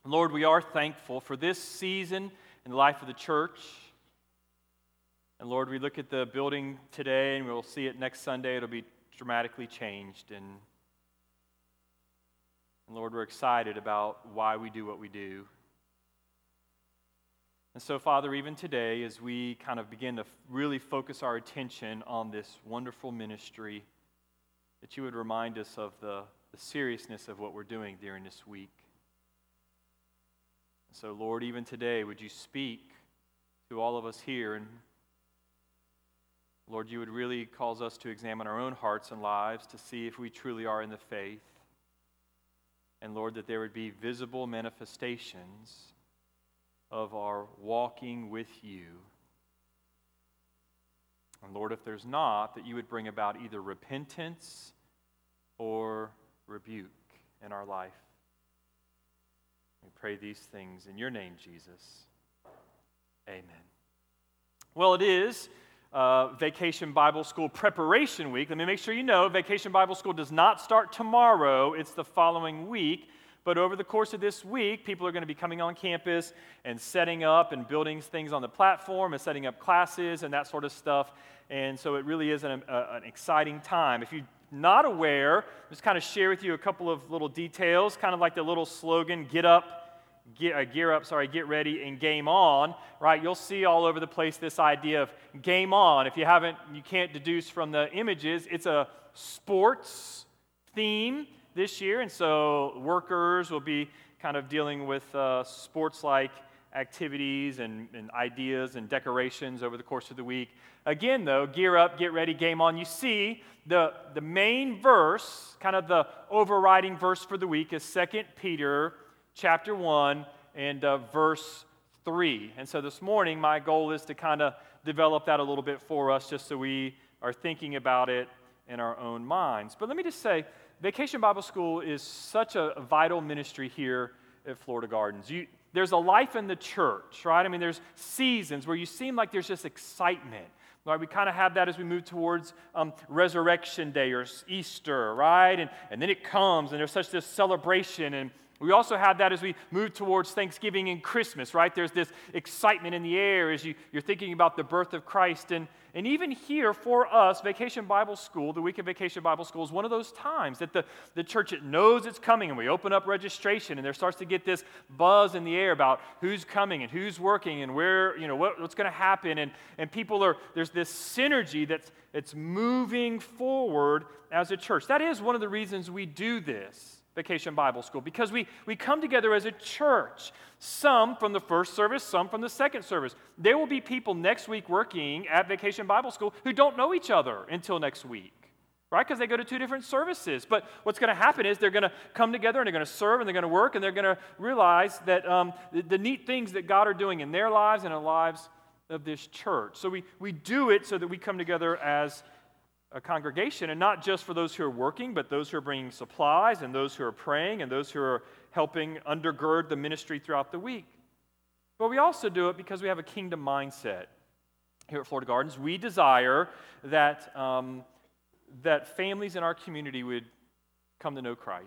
Lord, we are thankful for this season in the life of the church. And Lord, we look at the building today and we'll see it next Sunday. It'll be dramatically changed. And Lord, we're excited about why we do what we do. And so, Father, even today, as we kind of begin to really focus our attention on this wonderful ministry, that you would remind us of the seriousness of what we're doing during this week. So, Lord, even today, would you speak to all of us here? And, Lord, you would really cause us to examine our own hearts and lives to see if we truly are in the faith. And, Lord, that there would be visible manifestations of our walking with you. And, Lord, if there's not, that you would bring about either repentance or rebuke in our life. We pray these things in your name, Jesus. Amen. Well, it is Vacation Bible School Preparation Week. Let me make sure you know, Vacation Bible School does not start tomorrow. It's the following week. But over the course of this week, people are going to be coming on campus and setting up and building things on the platform and setting up classes and that sort of stuff. And so it really is an exciting time. If you're not aware, just kind of share with you a couple of little details, kind of like the little slogan, get ready, and game on, right? You'll see all over the place this idea of game on. If you can't deduce from the images, it's a sports theme this year, and so workers will be kind of dealing with sports-like activities and ideas and decorations over the course of the week. Again, though, gear up, get ready, game on. You see, the main verse, kind of the overriding verse for the week is 2 Peter chapter 1 and verse 3. And so this morning, my goal is to kind of develop that a little bit for us just so we are thinking about it in our own minds. But let me just say, Vacation Bible School is such a vital ministry here at Florida Gardens. There's a life in the church, right? I mean, there's seasons where you seem like there's just excitement. Right? We kind of have that as we move towards Resurrection Day or Easter, right? And then it comes, and there's such this celebration. And we also have that as we move towards Thanksgiving and Christmas, right? There's this excitement in the air as you're thinking about the birth of Christ. And even here for us, Vacation Bible School, the week of Vacation Bible School is one of those times that the church knows it's coming, and we open up registration, and there starts to get this buzz in the air about who's coming and who's working and where, what's going to happen. And there's this synergy that's moving forward as a church. That is one of the reasons we do this. Vacation Bible School, because we come together as a church, some from the first service, some from the second service. There will be people next week working at Vacation Bible School who don't know each other until next week, right? Because they go to two different services. But what's going to happen is they're going to come together and they're going to serve and they're going to work and they're going to realize that the neat things that God are doing in their lives and in the lives of this church. So we do it so that we come together as a congregation, and not just for those who are working, but those who are bringing supplies and those who are praying and those who are helping undergird the ministry throughout the week. But we also do it because we have a kingdom mindset here at Florida Gardens. We desire that families in our community would come to know Christ.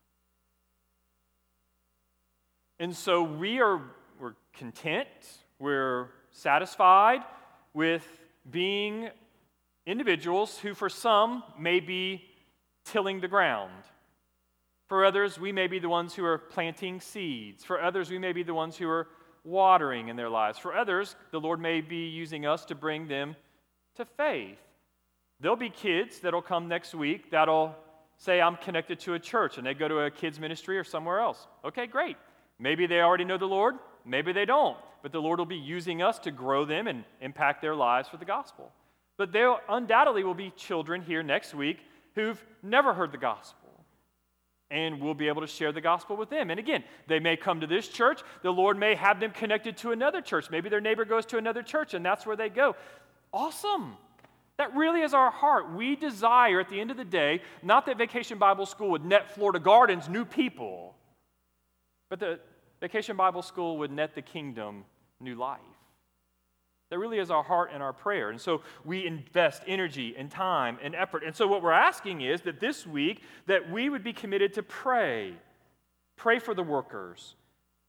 And so we're content, we're satisfied with being individuals who for some may be tilling the ground. For others, we may be the ones who are planting seeds. For others, we may be the ones who are watering in their lives. For others, the Lord may be using us to bring them to faith. There'll be kids that'll come next week that'll say, I'm connected to a church, and they go to a kids ministry or somewhere else. Okay, great. Maybe they already know the Lord, maybe they don't. But the Lord will be using us to grow them and impact their lives for the gospel. But there undoubtedly will be children here next week who've never heard the gospel. And we'll be able to share the gospel with them. And again, they may come to this church. The Lord may have them connected to another church. Maybe their neighbor goes to another church, and that's where they go. Awesome. That really is our heart. We desire, at the end of the day, not that Vacation Bible School would net Florida Gardens new people, but that Vacation Bible School would net the kingdom new life. That really is our heart and our prayer. And so we invest energy and time and effort. And so what we're asking is that this week that we would be committed to pray. Pray for the workers.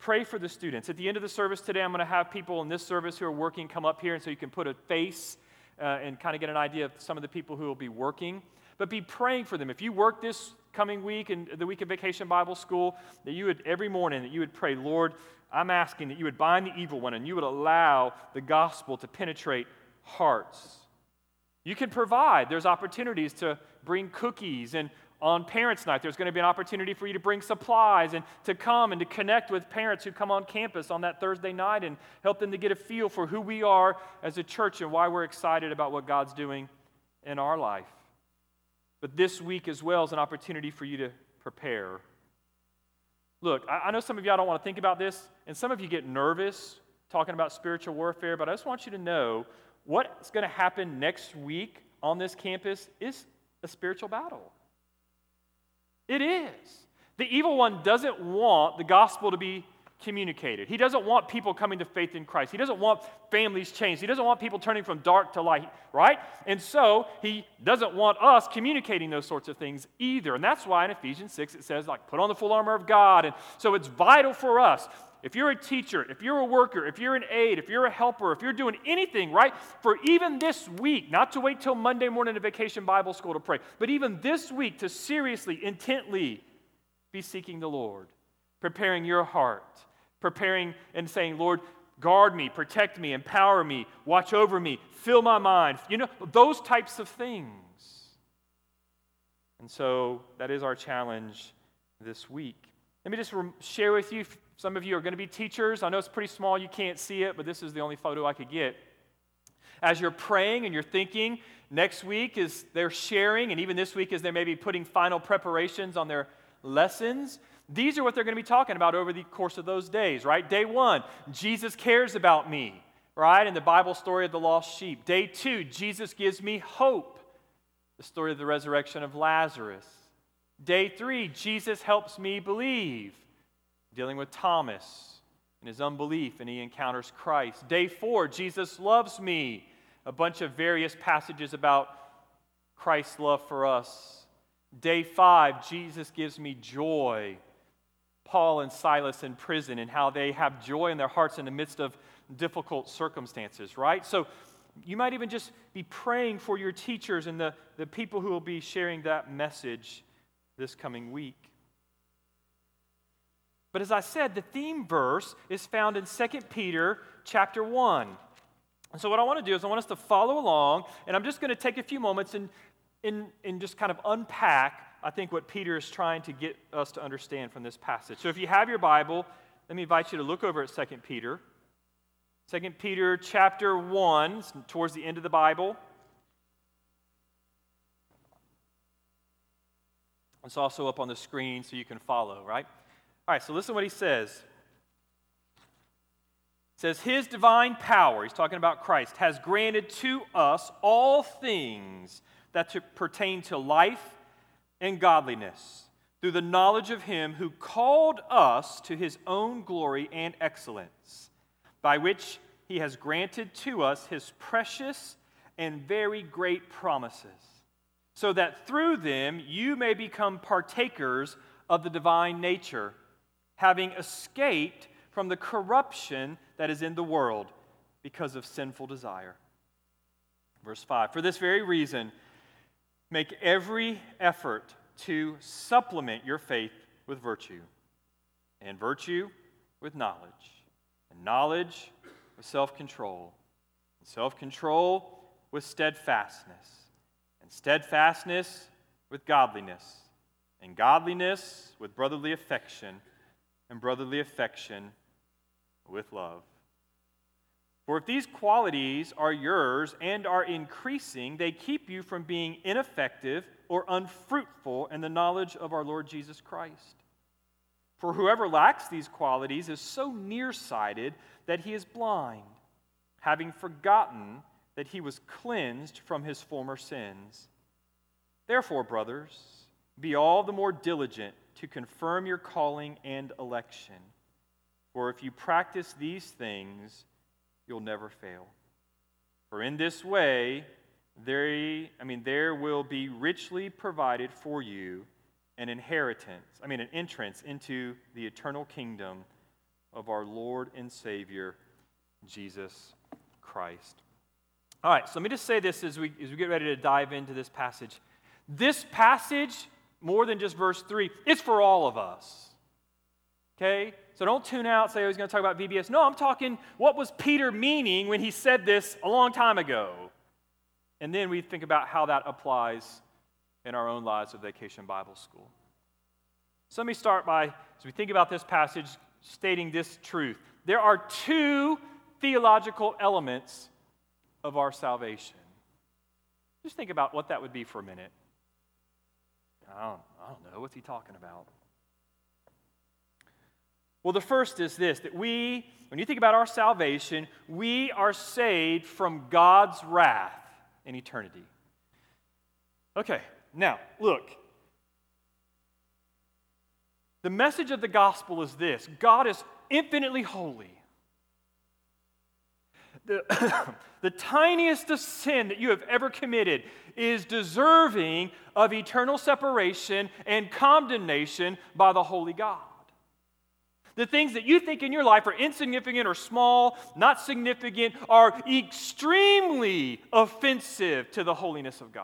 pray for the students. At the end of the service today, I'm going to have people in this service who are working come up here, and so you can put a face and kind of get an idea of some of the people who will be working. But be praying for them. If you work this coming week and the week of Vacation Bible School, that you would, every morning, that you would pray, Lord, I'm asking that you would bind the evil one and you would allow the gospel to penetrate hearts. You can provide. There's opportunities to bring cookies, and on Parents' Night, there's going to be an opportunity for you to bring supplies and to come and to connect with parents who come on campus on that Thursday night and help them to get a feel for who we are as a church and why we're excited about what God's doing in our life. But this week as well is an opportunity for you to prepare. Look, I know some of y'all don't want to think about this, and some of you get nervous talking about spiritual warfare, but I just want you to know what's going to happen next week on this campus is a spiritual battle. It is. The evil one doesn't want the gospel to be communicated. He doesn't want people coming to faith in Christ. He doesn't want families changed. He doesn't want people turning from dark to light, right? And so he doesn't want us communicating those sorts of things either. And that's why in Ephesians 6 it says, like, put on the full armor of God. And so it's vital for us. If you're a teacher, if you're a worker, if you're an aide, if you're a helper, if you're doing anything, right, for even this week, not to wait till Monday morning to Vacation Bible School to pray, but even this week to seriously, intently be seeking the Lord, preparing your heart, preparing and saying, Lord, guard me, protect me, empower me, watch over me, fill my mind, those types of things. And so that is our challenge this week. Let me just share with you, some of you are going to be teachers. I know it's pretty small, you can't see it, but this is the only photo I could get. As you're praying and you're thinking, next week is they're sharing, and even this week as they may be putting final preparations on their lessons, these are what they're going to be talking about over the course of those days, right? Day 1, Jesus cares about me, right? And the Bible story of the lost sheep. Day 2, Jesus gives me hope. The story of the resurrection of Lazarus. Day 3, Jesus helps me believe, dealing with Thomas and his unbelief, and he encounters Christ. Day 4, Jesus loves me, a bunch of various passages about Christ's love for us. Day 5, Jesus gives me joy. Paul and Silas in prison and how they have joy in their hearts in the midst of difficult circumstances, right? So you might even just be praying for your teachers and the people who will be sharing that message this coming week. But as I said, the theme verse is found in 2 Peter chapter 1. And so what I want to do is I want us to follow along, and I'm just going to take a few moments and just kind of unpack, I think, what Peter is trying to get us to understand from this passage. So if you have your Bible, let me invite you to look over at 2 Peter. 2 Peter chapter 1, towards the end of the Bible. It's also up on the screen so you can follow, right? All right, so listen to what he says. It says, His divine power, he's talking about Christ, has granted to us all things that pertain to life and godliness through the knowledge of Him who called us to His own glory and excellence, by which He has granted to us His precious and very great promises, so that through them you may become partakers of the divine nature, having escaped from the corruption that is in the world because of sinful desire. Verse 5, for this very reason, make every effort to supplement your faith with virtue, and virtue with knowledge, and knowledge with self-control, and self-control with steadfastness, and steadfastness with godliness, and godliness with brotherly affection, and brotherly affection with love. For if these qualities are yours and are increasing, they keep you from being ineffective or unfruitful in the knowledge of our Lord Jesus Christ. For whoever lacks these qualities is so nearsighted that he is blind, having forgotten that he was cleansed from his former sins. Therefore, brothers, be all the more diligent to confirm your calling and election. For if you practice these things, you'll never fail. For in this way, there will be richly provided for you an entrance into the eternal kingdom of our Lord and Savior, Jesus Christ. All right, so let me just say this as we get ready to dive into this passage. This passage, more than just verse 3, it's for all of us. Okay? So don't tune out and say, oh, he's going to talk about VBS. No, I'm talking, what was Peter meaning when he said this a long time ago? And then we think about how that applies in our own lives of Vacation Bible School. So let me start by, as we think about this passage, stating this truth. There are two theological elements of our salvation. Just think about what that would be for a minute. I don't know. What's he talking about? Well, the first is this, that when you think about our salvation, we are saved from God's wrath in eternity. Okay, now, look. The message of the gospel is this: God is infinitely holy. The tiniest of sin that you have ever committed is deserving of eternal separation and condemnation by the holy God. The things that you think in your life are insignificant or small, not significant, are extremely offensive to the holiness of God.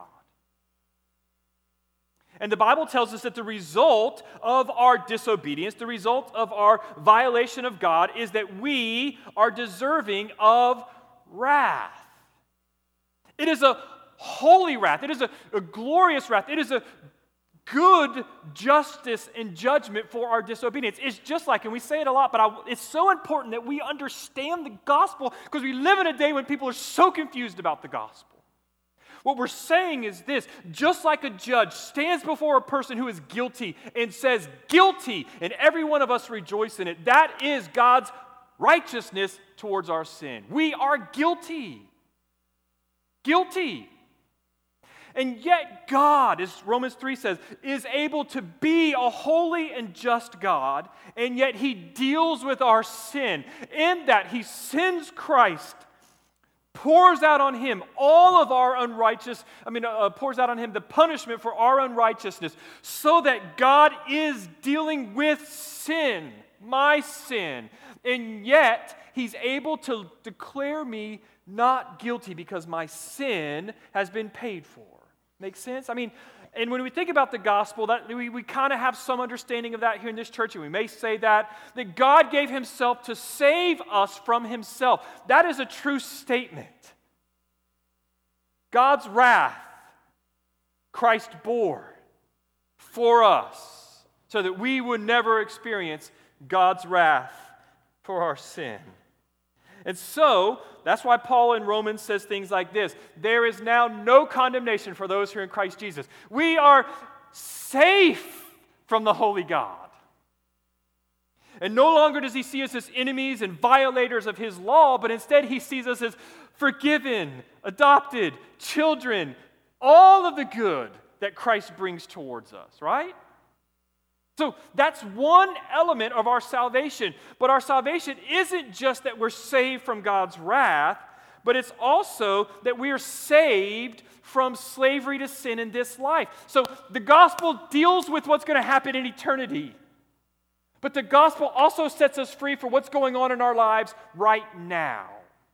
And the Bible tells us that the result of our disobedience, the result of our violation of God, is that we are deserving of wrath. It is a holy wrath. It is a glorious wrath. It is a good justice and judgment for our disobedience. It's just like, and we say it a lot, but it's so important that we understand the gospel, because we live in a day when people are so confused about the gospel. What we're saying is this: just like a judge stands before a person who is guilty and says, guilty, and every one of us rejoice in it, that is God's righteousness towards our sin. We are guilty. Guilty. And yet God, as Romans 3 says, is able to be a holy and just God, and yet He deals with our sin in that He sends Christ, pours out on Him all of our pours out on Him the punishment for our unrighteousness, so that God is dealing with sin, my sin, and yet He's able to declare me not guilty because my sin has been paid for. Make sense? And when we think about the gospel, that we kind of have some understanding of that here in this church, and we may say that God gave Himself to save us from Himself. That is a true statement. God's wrath, Christ bore for us, so that we would never experience God's wrath for our sin. And so, that's why Paul in Romans says things like this: there is now no condemnation for those who are in Christ Jesus. We are safe from the holy God. And no longer does He see us as enemies and violators of His law, but instead He sees us as forgiven, adopted, children, all of the good that Christ brings towards us, right? So that's one element of our salvation. But our salvation isn't just that we're saved from God's wrath, but it's also that we are saved from slavery to sin in this life. So the gospel deals with what's going to happen in eternity. But the gospel also sets us free for what's going on in our lives right now.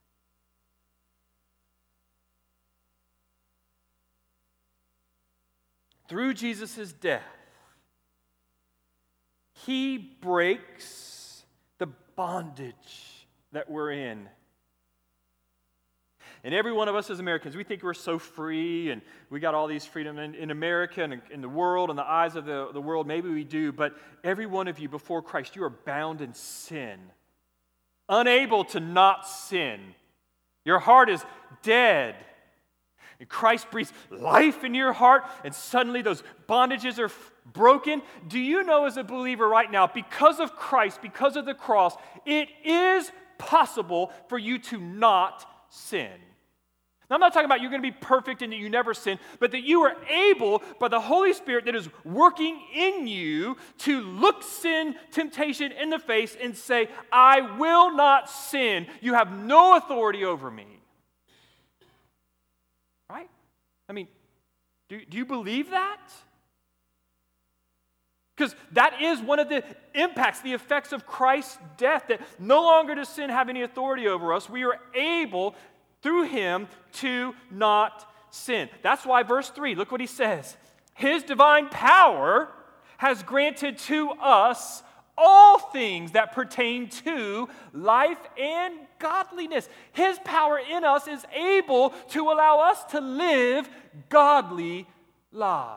Through Jesus' death, He breaks the bondage that we're in. And every one of us as Americans, we think we're so free and we got all these freedom in America and in the world, in the eyes of the world. Maybe we do, but every one of you before Christ, you are bound in sin, unable to not sin. Your heart is dead. And Christ breathes life in your heart, and suddenly those bondages are broken. Do you know, as a believer right now, because of Christ, because of the cross, it is possible for you to not sin? Now, I'm not talking about you're going to be perfect and that you never sin, but that you are able, by the Holy Spirit that is working in you, to look sin, temptation in the face and say, I will not sin. You have no authority over me. Right? Do you believe that? Because that is one of the impacts, the effects of Christ's death, that no longer does sin have any authority over us. We are able, through him, to not sin. That's why verse 3, look what he says. His divine power has granted to us all things that pertain to life and godliness. His power in us is able to allow us to live godly lives.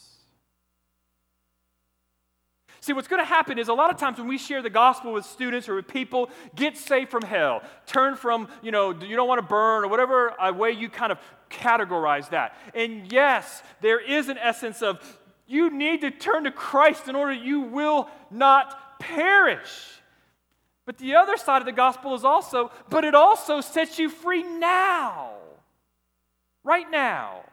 See, what's going to happen is a lot of times when we share the gospel with students or with people, get saved from hell, turn from, you don't want to burn or whatever way you kind of categorize that. And yes, there is an essence of you need to turn to Christ in order you will not perish. But the other side of the gospel is also, but it also sets you free now. Right now.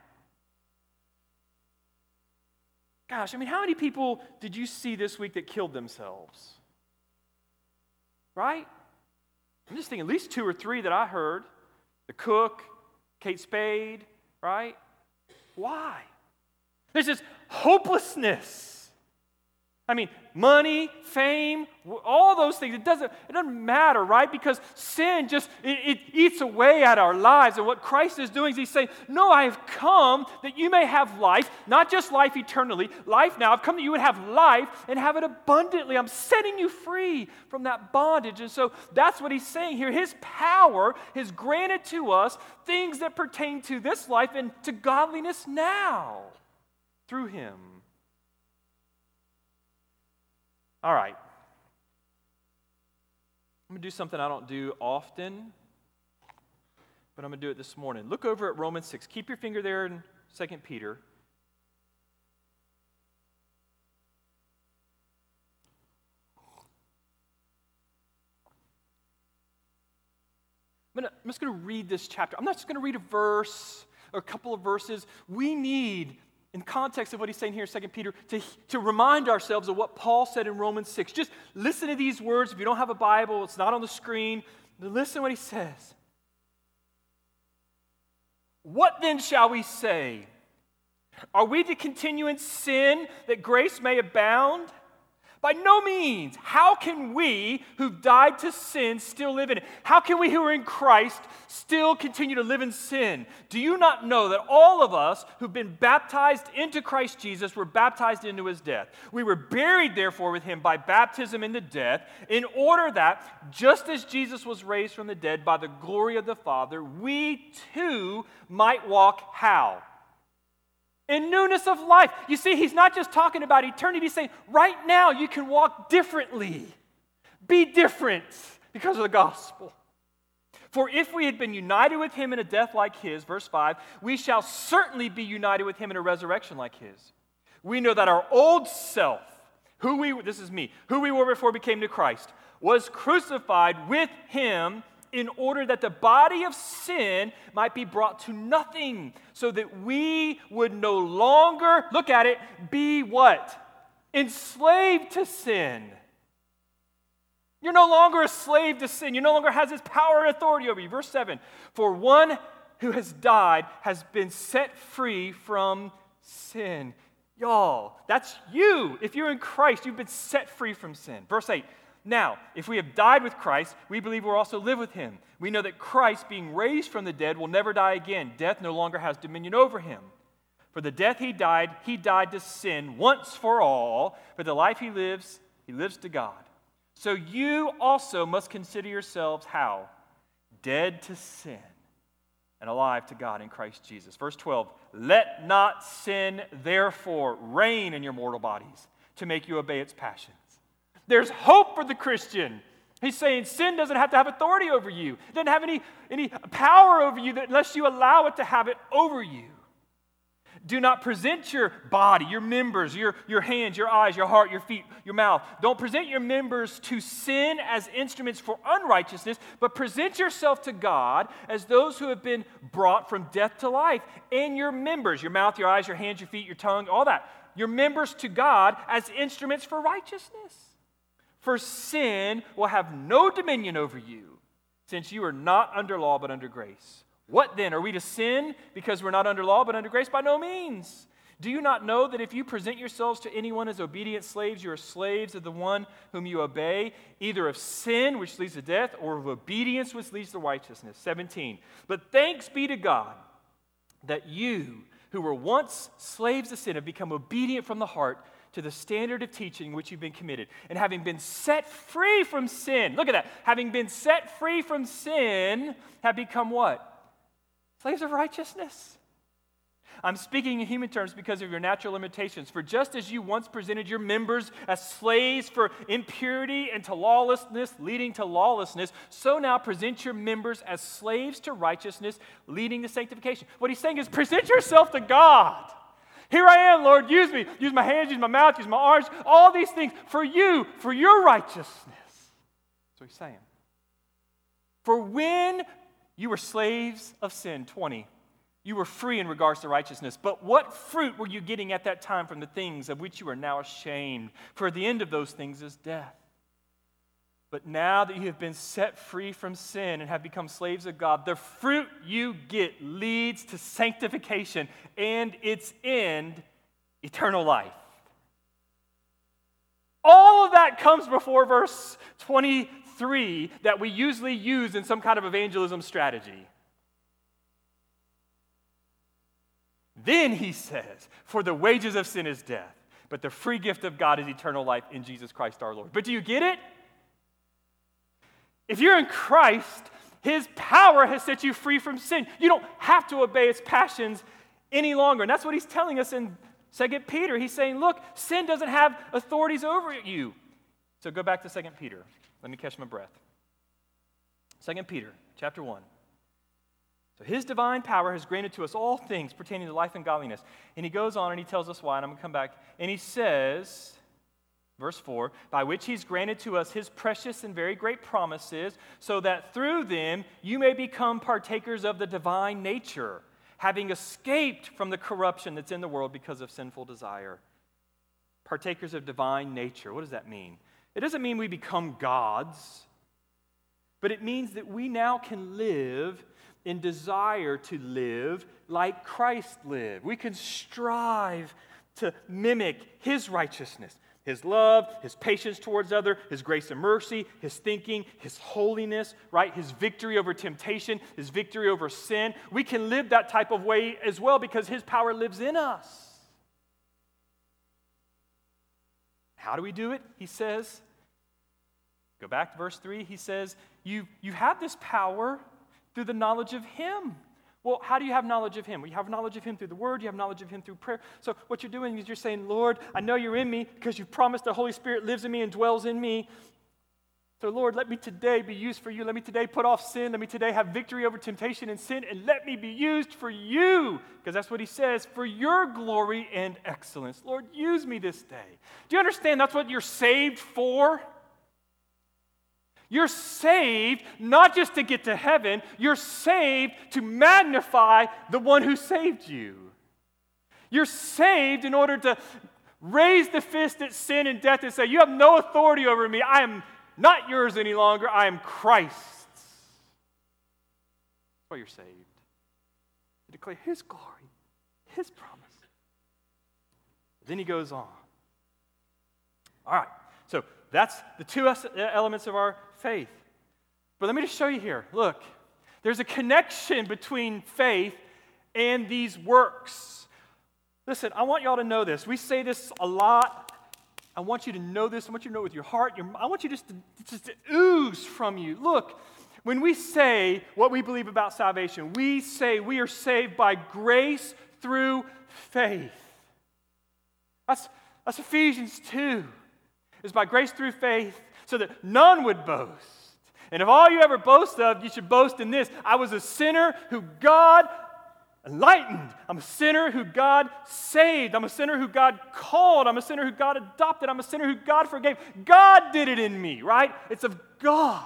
Gosh, how many people did you see this week that killed themselves? Right? I'm just thinking at least 2 or 3 that I heard. The cook, Kate Spade, right? Why? There's this hopelessness. Money, fame, all those things, it doesn't matter, right? Because sin just, it eats away at our lives. And what Christ is doing is he's saying, no, I have come that you may have life, not just life eternally, life now. I've come that you would have life and have it abundantly. I'm setting you free from that bondage. And so that's what he's saying here. His power has granted to us things that pertain to this life and to godliness now through him. All right. I'm going to do something I don't do often, but I'm going to do it this morning. Look over at Romans 6. Keep your finger there in 2 Peter. I'm just going to read this chapter. I'm not just going to read a verse or a couple of verses. We need, in context of what he's saying here in 2 Peter, to remind ourselves of what Paul said in Romans 6. Just listen to these words. If you don't have a Bible, it's not on the screen. Listen to what he says. What then shall we say? Are we to continue in sin that grace may abound? By no means. How can we who've died to sin still live in it? How can we who are in Christ still continue to live in sin? Do you not know that all of us who've been baptized into Christ Jesus were baptized into his death? We were buried, therefore, with him by baptism into death, in order that, just as Jesus was raised from the dead by the glory of the Father, we too might walk how? In newness of life. You see, he's not just talking about eternity. He's saying, right now you can walk differently. Be different because of the gospel. For if we had been united with him in a death like his, verse 5, we shall certainly be united with him in a resurrection like his. We know that our old self, who we were before we became to Christ, was crucified with him in order that the body of sin might be brought to nothing, so that we would no longer, look at it, be what? Enslaved to sin. You're no longer a slave to sin. You no longer has its power and authority over you. Verse 7, for one who has died has been set free from sin. Y'all, that's you. If you're in Christ, you've been set free from sin. Verse 8, now, if we have died with Christ, we believe we'll also live with him. We know that Christ, being raised from the dead, will never die again. Death no longer has dominion over him. For the death he died to sin once for all. For the life he lives to God. So you also must consider yourselves how? Dead to sin and alive to God in Christ Jesus. Verse 12, let not sin therefore reign in your mortal bodies to make you obey its passions. There's hope for the Christian. He's saying sin doesn't have to have authority over you. It doesn't have any power over you unless you allow it to have it over you. Do not present your body, your members, your hands, your eyes, your heart, your feet, your mouth. Don't present your members to sin as instruments for unrighteousness, but present yourself to God as those who have been brought from death to life. And your members, your mouth, your eyes, your hands, your feet, your tongue, all that. Your members to God as instruments for righteousness. For sin will have no dominion over you, since you are not under law but under grace. What then? Are we to sin because we're not under law but under grace? By no means. Do you not know that if you present yourselves to anyone as obedient slaves, you are slaves of the one whom you obey, either of sin, which leads to death, or of obedience, which leads to righteousness? 17. But thanks be to God that you, who were once slaves of sin, have become obedient from the heart to the standard of teaching which you've been committed. And having been set free from sin, look at that, having been set free from sin, have become what? Slaves of righteousness. I'm speaking in human terms because of your natural limitations. For just as you once presented your members as slaves for impurity and to lawlessness, leading to lawlessness, so now present your members as slaves to righteousness, leading to sanctification. What he's saying is present yourself to God. Here I am, Lord, use me. Use my hands, use my mouth, use my arms, all these things for you, for your righteousness. That's what he's saying. For when you were slaves of sin, 20, you were free in regards to righteousness. But what fruit were you getting at that time from the things of which you are now ashamed? For the end of those things is death. But now that you have been set free from sin and have become slaves of God, the fruit you get leads to sanctification and its end, eternal life. All of that comes before verse 23 that we usually use in some kind of evangelism strategy. Then he says, for the wages of sin is death, but the free gift of God is eternal life in Jesus Christ our Lord. But do you get it? If you're in Christ, his power has set you free from sin. You don't have to obey its passions any longer. And that's what he's telling us in 2 Peter. He's saying, look, sin doesn't have authorities over you. So go back to 2 Peter. Let me catch my breath. 2 Peter chapter 1. So his divine power has granted to us all things pertaining to life and godliness. And he goes on and he tells us why, and I'm going to come back. And he says, verse 4, by which he's granted to us his precious and very great promises, so that through them you may become partakers of the divine nature, having escaped from the corruption that's in the world because of sinful desire. Partakers of divine nature. What does that mean? It doesn't mean we become gods, but it means that we now can live in desire to live like Christ lived. We can strive to mimic his righteousness, his love, his patience towards others, his grace and mercy, his thinking, his holiness, right? His victory over temptation, his victory over sin. We can live that type of way as well because his power lives in us. How do we do it? He says, go back to verse 3, he says, you have this power through the knowledge of him. Well, how do you have knowledge of him? Well, you have knowledge of him through the word, you have knowledge of him through prayer. So what you're doing is you're saying, Lord, I know you're in me because you've promised the Holy Spirit lives in me and dwells in me. So Lord, let me today be used for you. Let me today put off sin. Let me today have victory over temptation and sin. And let me be used for you. Because that's what he says, for your glory and excellence. Lord, use me this day. Do you understand that's what you're saved for? You're saved not just to get to heaven, you're saved to magnify the one who saved you. You're saved in order to raise the fist at sin and death and say, you have no authority over me. I am not yours any longer. I am Christ's. That's why you're saved. To declare his glory, his promise. Then he goes on. All right, so that's the two elements of our faith. But let me just show you here. Look, there's a connection between faith and these works. Listen, I want y'all to know this. We say this a lot. I want you to know this. I want you to know it with your heart. I want you just to ooze from you. Look, when we say what we believe about salvation, we say we are saved by grace through faith. That's Ephesians 2. It's by grace through faith so that none would boast. And if all you ever boast of, you should boast in this. I was a sinner who God enlightened. I'm a sinner who God saved. I'm a sinner who God called. I'm a sinner who God adopted. I'm a sinner who God forgave. God did it in me, right? It's of God.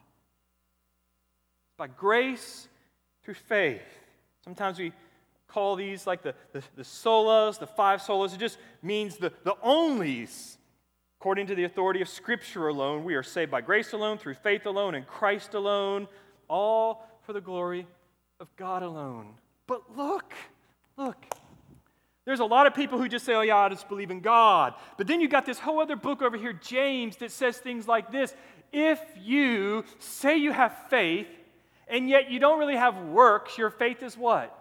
By grace through faith. Sometimes we call these like the solas, the five solas. It just means the onlys. According to the authority of Scripture alone, we are saved by grace alone, through faith alone, in Christ alone, all for the glory of God alone. But look, There's a lot of people who just say, oh yeah, I just believe in God. But then you got this whole other book over here, James, that says things like this. If you say you have faith, and yet you don't really have works, your faith is what?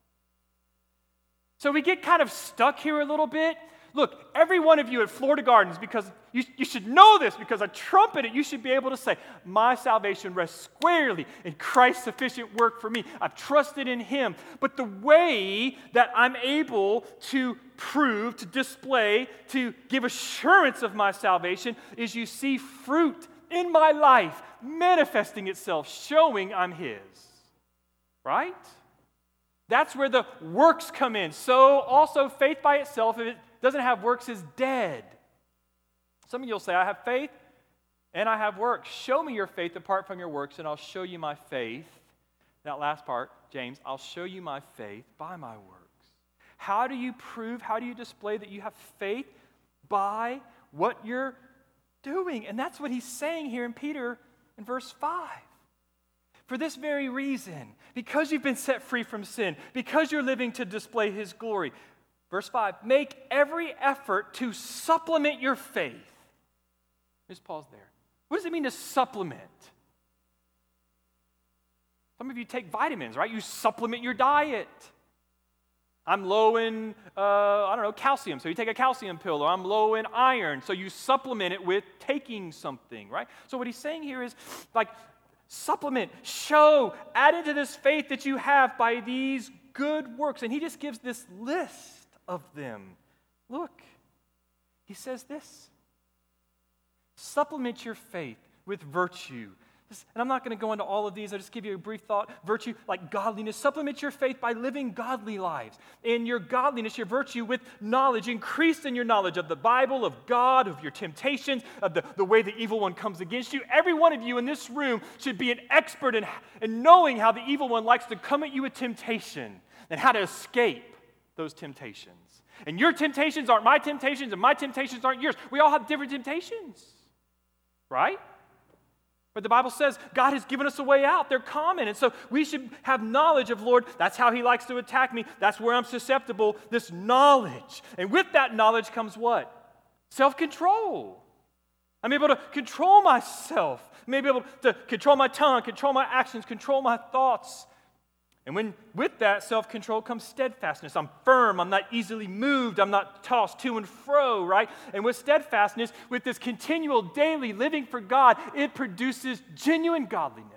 So we get kind of stuck here a little bit. Look, every one of you at Florida Gardens, because you should know this, because I trumpet it, you should be able to say, my salvation rests squarely in Christ's sufficient work for me. I've trusted in Him. But the way that I'm able to prove, to display, to give assurance of my salvation is you see fruit in my life manifesting itself, showing I'm His. Right? That's where the works come in. So also faith by itself, if it doesn't have works, is dead. Some of you will say, I have faith and I have works. Show me your faith apart from your works, and I'll show you my faith. That last part, James, I'll show you my faith by my works. How do you prove, how do you display that you have faith? By what you're doing. And that's what he's saying here in Peter in verse 5. For this very reason, because you've been set free from sin, because you're living to display His glory. Verse 5, make every effort to supplement your faith. Just pause there. What does it mean to supplement? Some of you take vitamins, right? You supplement your diet. I'm low in, calcium, so you take a calcium pill, or I'm low in iron, so you supplement it with taking something, right? So what he's saying here is, like, supplement, show, add into this faith that you have by these good works. And he just gives this list of them. Look, he says this. Supplement your faith with virtue. And I'm not going to go into all of these. I'll just give you a brief thought. Virtue, like godliness. Supplement your faith by living godly lives. And your godliness, your virtue, with knowledge. Increase in your knowledge of the Bible, of God, of your temptations, of the way the evil one comes against you. Every one of you in this room should be an expert in knowing how the evil one likes to come at you with temptation and how to escape those temptations. And your temptations aren't my temptations, and my temptations aren't yours. We all have different temptations, right? But the Bible says God has given us a way out. They're common. And so we should have knowledge of, Lord, that's how He likes to attack me. That's where I'm susceptible, this knowledge. And with that knowledge comes what? Self-control. I'm able to control myself. I'm able to control my tongue, control my actions, control my thoughts. And with that self-control comes steadfastness. I'm firm. I'm not easily moved. I'm not tossed to and fro, right? And with steadfastness, with this continual daily living for God, it produces genuine godliness.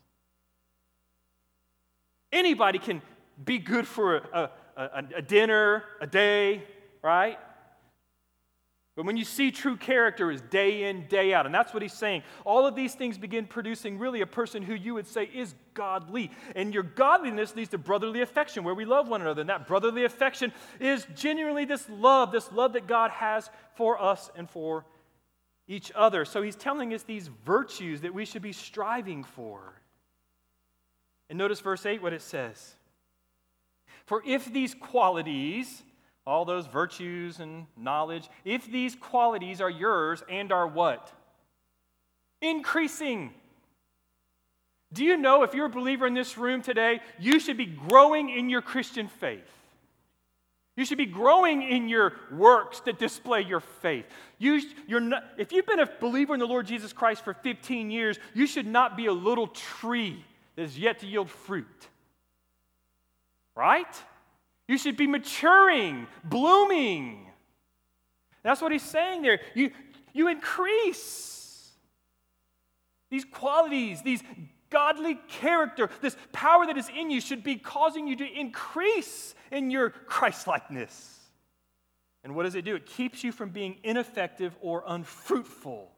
Anybody can be good for a dinner, a day, right? But when you see true character is day in, day out, and that's what he's saying. All of these things begin producing really a person who you would say is godly. And your godliness leads to brotherly affection, where we love one another. And that brotherly affection is genuinely this love that God has for us and for each other. So he's telling us these virtues that we should be striving for. And notice verse 8, what it says. For if these qualities, all those virtues and knowledge, if these qualities are yours and are what? Increasing. Do you know, if you're a believer in this room today, you should be growing in your Christian faith. You should be growing in your works that display your faith. If you've been a believer in the Lord Jesus Christ for 15 years, you should not be a little tree that is yet to yield fruit. Right? You should be maturing, blooming. That's what he's saying there. You increase these qualities, these godly character, this power that is in you should be causing you to increase in your Christ-likeness. And what does it do? It keeps you from being ineffective or unfruitful.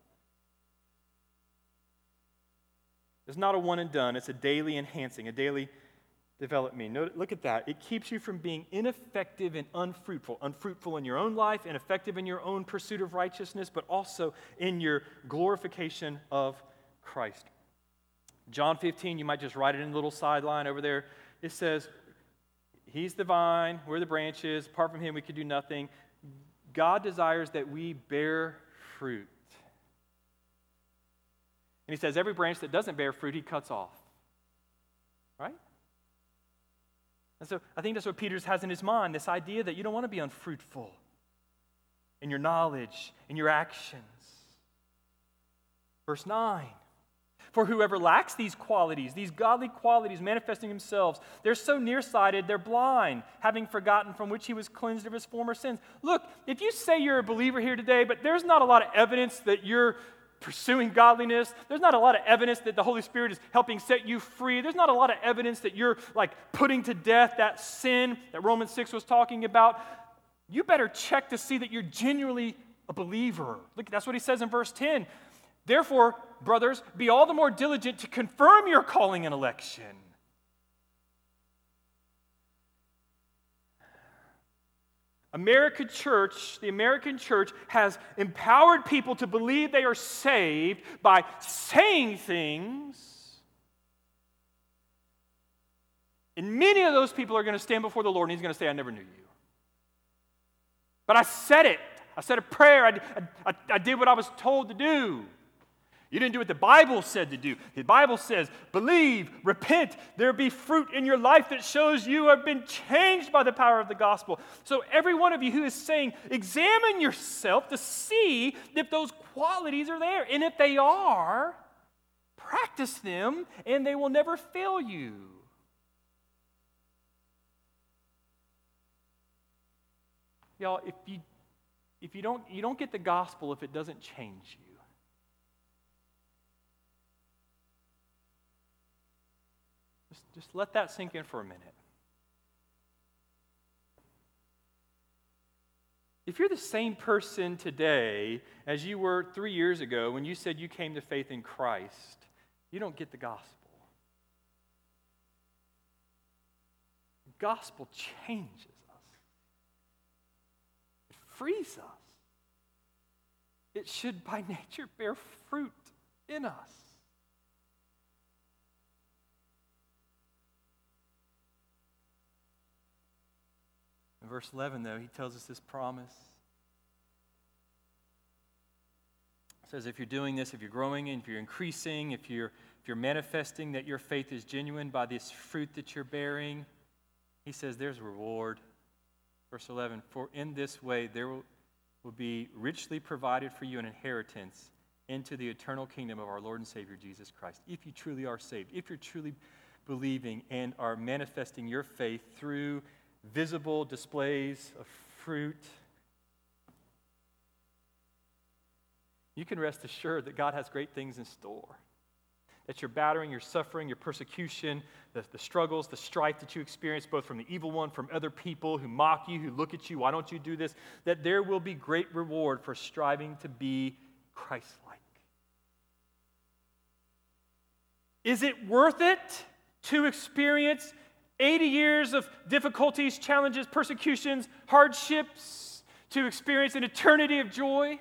It's not a one and done. It's a daily enhancing, a daily develop me. Look at that. It keeps you from being ineffective and unfruitful. Unfruitful in your own life, ineffective in your own pursuit of righteousness, but also in your glorification of Christ. John 15, you might just write it in a little sideline over there. It says, He's the vine, we're the branches. Apart from Him, we could do nothing. God desires that we bear fruit. And He says every branch that doesn't bear fruit, He cuts off. Right? And so I think that's what Peter has in his mind, this idea that you don't want to be unfruitful in your knowledge, in your actions. Verse 9. For whoever lacks these qualities, these godly qualities manifesting themselves, they're so nearsighted, they're blind, having forgotten from which he was cleansed of his former sins. Look, if you say you're a believer here today, but there's not a lot of evidence that you're pursuing godliness, there's not a lot of evidence that the Holy Spirit is helping set you free, there's not a lot of evidence that you're like putting to death that sin that Romans 6 was talking about, you better check to see that you're genuinely a believer. Look, that's what he says in verse 10. Therefore, brothers, be all the more diligent to confirm your calling and election. The American church has empowered people to believe they are saved by saying things. And many of those people are going to stand before the Lord and he's going to say, I never knew you. But I said it. I said a prayer. I did what I was told to do. You didn't do what the Bible said to do. The Bible says, believe, repent, there be fruit in your life that shows you have been changed by the power of the gospel. So every one of you who is saying, examine yourself to see if those qualities are there. And if they are, practice them and they will never fail you. Y'all, if you don't get the gospel if it doesn't change you. Just let that sink in for a minute. If you're the same person today as you were 3 years ago when you said you came to faith in Christ, you don't get the gospel. The gospel changes us. It frees us. It should by nature bear fruit in us. In verse 11, though, he tells us this promise. It says, if you're doing this, if you're growing, and if you're increasing, if you're manifesting that your faith is genuine by this fruit that you're bearing, he says there's reward. Verse 11, for in this way there will be richly provided for you an inheritance into the eternal kingdom of our Lord and Savior Jesus Christ. If you truly are saved, if you're truly believing and are manifesting your faith through visible displays of fruit, you can rest assured that God has great things in store. That your battering, your suffering, your persecution, the struggles, the strife that you experience both from the evil one, from other people who mock you, who look at you, why don't you do this? That there will be great reward for striving to be Christ-like. Is it worth it to experience 80 years of difficulties, challenges, persecutions, hardships, to experience an eternity of joy?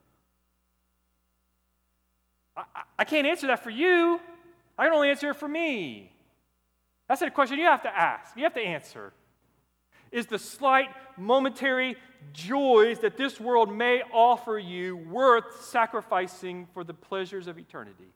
I can't answer that for you. I can only answer it for me. That's a question you have to ask. You have to answer. Is the slight momentary joys that this world may offer you worth sacrificing for the pleasures of eternity?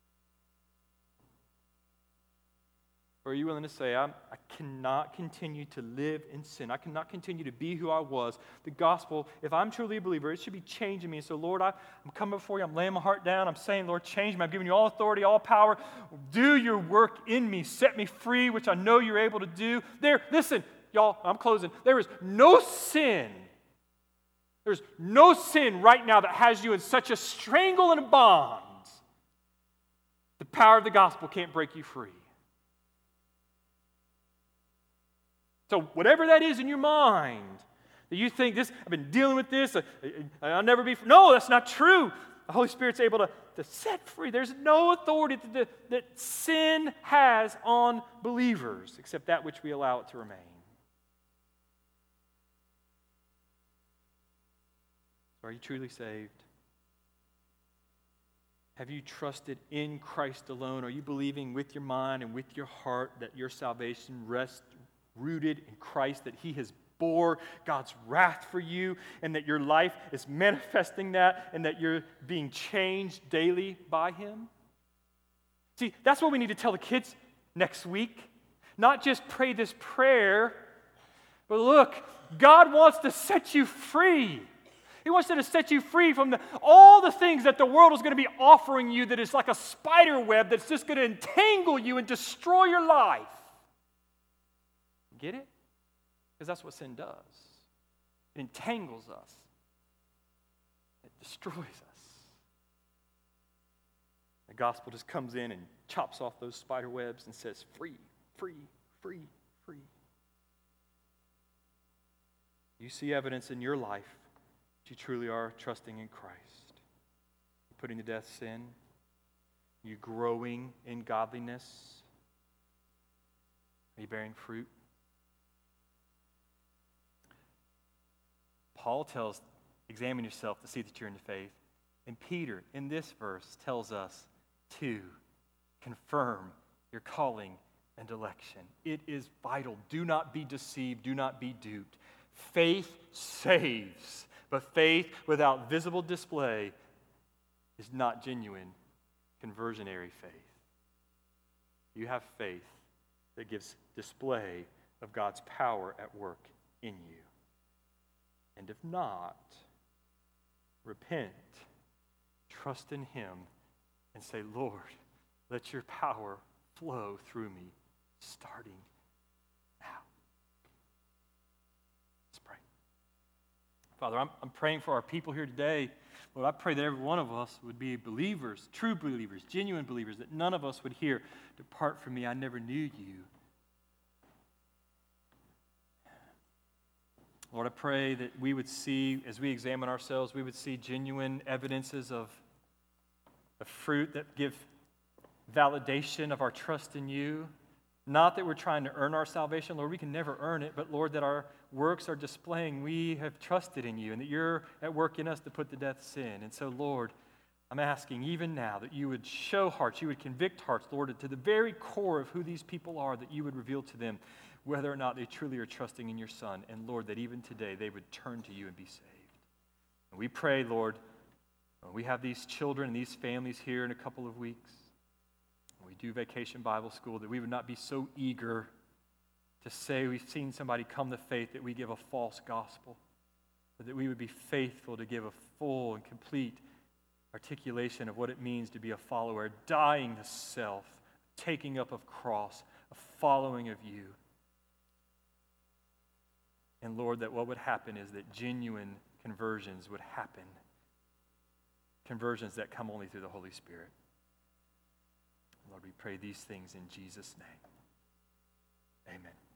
Or are you willing to say, I cannot continue to live in sin. I cannot continue to be who I was. The gospel, if I'm truly a believer, it should be changing me. So, Lord, I'm coming before you. I'm laying my heart down. I'm saying, Lord, change me. I'm giving you all authority, all power. Do your work in me. Set me free, which I know you're able to do. Listen, y'all, I'm closing. There is no sin. There's no sin right now that has you in such a strangle and a bond. The power of the gospel can't break you free. So whatever that is in your mind, that you think, I've been dealing with this, I'll never be free. No, that's not true. The Holy Spirit's able to set free. There's no authority that sin has on believers except that which we allow it to remain. So are you truly saved? Have you trusted in Christ alone? Are you believing with your mind and with your heart that your salvation rests rooted in Christ, that He has bore God's wrath for you, and that your life is manifesting that, and that you're being changed daily by Him? See, that's what we need to tell the kids next week. Not just pray this prayer, but look, God wants to set you free. He wants to set you free from all the things that the world is going to be offering you that is like a spider web that's just going to entangle you and destroy your life. Get it? Because that's what sin does. It entangles us. It destroys us. The gospel just comes in and chops off those spider webs and says, free, free, free, free. You see evidence in your life that you truly are trusting in Christ. You're putting to death sin. You're growing in godliness. Are you bearing fruit? Paul tells, examine yourself to see that you're in the faith. And Peter, in this verse, tells us to confirm your calling and election. It is vital. Do not be deceived. Do not be duped. Faith saves, but faith without visible display is not genuine conversionary faith. You have faith that gives display of God's power at work in you. And if not, repent, trust in Him, and say, Lord, let your power flow through me, starting now. Let's pray. Father, I'm praying for our people here today. Lord, I pray that every one of us would be believers, true believers, genuine believers, that none of us would hear, depart from me, I never knew you. Lord, I pray that we would see, as we examine ourselves, we would see genuine evidences of fruit that give validation of our trust in you. Not that we're trying to earn our salvation, Lord, we can never earn it, but Lord, that our works are displaying we have trusted in you and that you're at work in us to put to death sin. And so, Lord, I'm asking even now that you would show hearts, you would convict hearts, Lord, to the very core of who these people are, that you would reveal to them whether or not they truly are trusting in your Son. And Lord, that even today they would turn to you and be saved. And we pray, Lord, we have these children and these families here in a couple of weeks. We do Vacation Bible School, that we would not be so eager to say we've seen somebody come to faith that we give a false gospel, but that we would be faithful to give a full and complete articulation of what it means to be a follower, dying to self, taking up of cross, a following of you. And Lord, that what would happen is that genuine conversions would happen, conversions that come only through the Holy Spirit. Lord, we pray these things in Jesus' name. Amen.